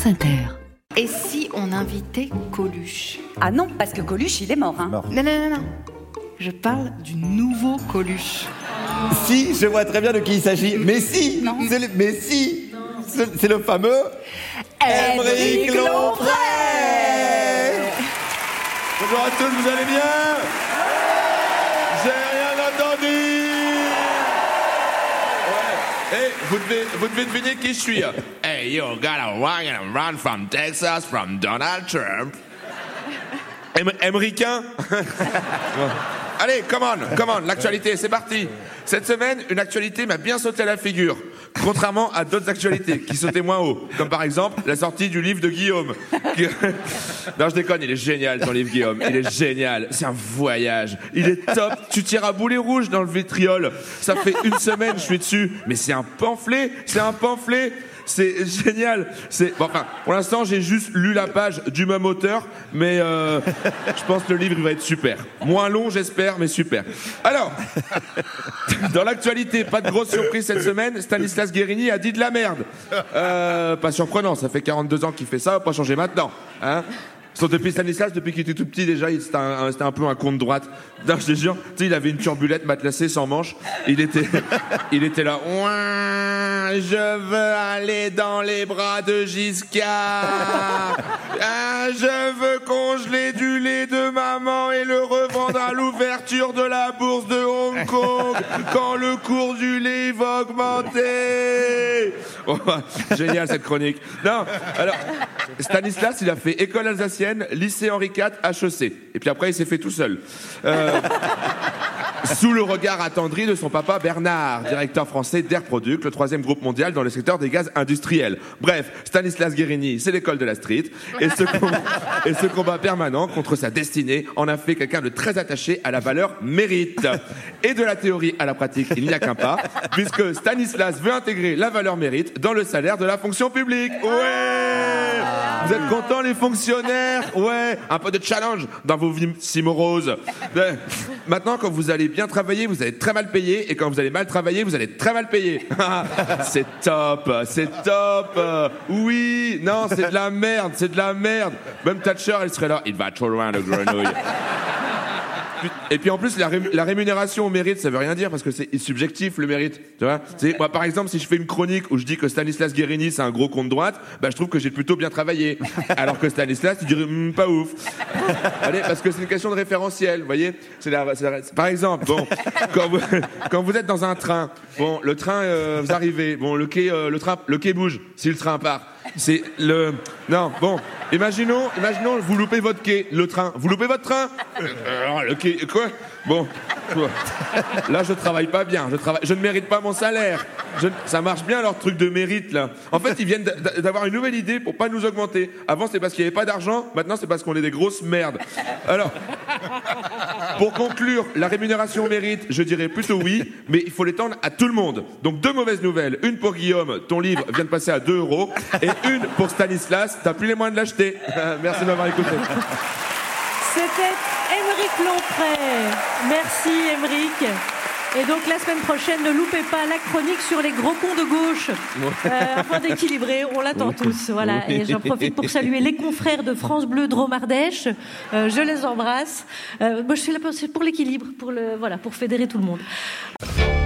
France Inter. Et si on invitait Coluche ? Ah non, parce que Coluche, il est mort. Hein. Non. Je parle du nouveau Coluche. Si, je vois très bien de qui il s'agit. Mais si, c'est le fameux Aymeric Lomprey. Bonjour à tous, vous allez bien? J'ai rien entendu. Hey, vous devez deviner qui je suis. Hey, you gotta run from Texas from Donald Trump. Aymericain. Allez, come on, l'actualité, c'est parti. Cette semaine, une actualité m'a bien sauté à la figure, contrairement à d'autres actualités qui sautaient moins haut, comme par exemple la sortie du livre de Guillaume. Non, je déconne, il est génial ton livre, Guillaume, il est génial, c'est un voyage, il est top, tu tires à boulet rouge dans le vitriol, ça fait une semaine je suis dessus, mais c'est un pamphlet. C'est génial. Pour l'instant, j'ai juste lu la page du même auteur, mais je pense que le livre il va être super. Moins long, j'espère, mais super. Alors, dans l'actualité, pas de grosse surprise cette semaine. Stanislas Guérini a dit de la merde. Pas surprenant, ça fait 42 ans qu'il fait ça, pas changer maintenant, hein. Depuis Stanislas, depuis qu'il était tout petit déjà, c'était un peu un con de droite. Non, je te jure, tu sais, il avait une turbulette matelassée sans manche. Il était là. Ouin, je veux aller dans les bras de Giscard. Je veux congeler du lait de maman et le revendre à l'ouverture de la bourse de Hong Kong quand le cours du lait va augmenter. Oh, génial cette chronique. Non, alors Stanislas, il a fait école alsacienne, lycée Henri IV, HEC. Et puis après, il s'est fait tout seul. Sous le regard attendri de son papa Bernard, directeur français d'Air Product, le 3e groupe mondial dans le secteur des gaz industriels. Bref, Stanislas Guérini, c'est l'école de la street. Et ce combat permanent contre sa destinée en a fait quelqu'un de très attaché à la valeur mérite. Et de la théorie à la pratique, il n'y a qu'un pas, puisque Stanislas veut intégrer la valeur mérite dans le salaire de la fonction publique. Ouais! Vous êtes contents, les fonctionnaires? Ouais, un peu de challenge dans vos vies si moroses. Maintenant, quand vous allez bien travailler, vous allez très mal payer, et quand vous allez mal travailler, vous allez très mal payer. C'est top. Oui, non, c'est de la merde. Même Thatcher, elle serait là. Il va trop loin, le grenouille. Et puis en plus, la rémunération au mérite, ça veut rien dire parce que c'est subjectif le mérite. Tu vois, moi, par exemple, si je fais une chronique où je dis que Stanislas Guérini c'est un gros con de droite, bah, je trouve que j'ai plutôt bien travaillé. Alors que Stanislas, tu dirais pas ouf. Allez, parce que c'est une question de référentiel, vous voyez. Par exemple, bon, quand vous êtes dans un train, bon, le train, vous arrivez, bon, le quai bouge. Si le train part. Non, bon, imaginons, vous loupez votre quai, le train. Vous loupez votre train? Le quai, quoi? Bon, là, je travaille pas bien, je ne mérite pas mon salaire. Ça marche bien, leur truc de mérite, là. En fait, ils viennent d'avoir une nouvelle idée pour pas nous augmenter. Avant, c'est parce qu'il y avait pas d'argent, maintenant, c'est parce qu'on est des grosses merdes. Alors, pour conclure, la rémunération au mérite, je dirais plutôt oui, mais il faut l'étendre à tout le monde. Donc, 2 mauvaises nouvelles. Une pour Guillaume, ton livre vient de passer à 2 €. Et une pour Stanislas, t'as plus les moyens de l'acheter. Merci de m'avoir écouté. C'était Aymeric Lomprey. Merci Aymeric. Et donc la semaine prochaine, ne loupez pas la chronique sur les gros cons de gauche. Afin d'équilibrer, on l'attend tous. Voilà. Et j'en profite pour saluer les confrères de France Bleu Drôme-Ardèche. Je les embrasse. Moi, je suis là pour l'équilibre, pour fédérer tout le monde.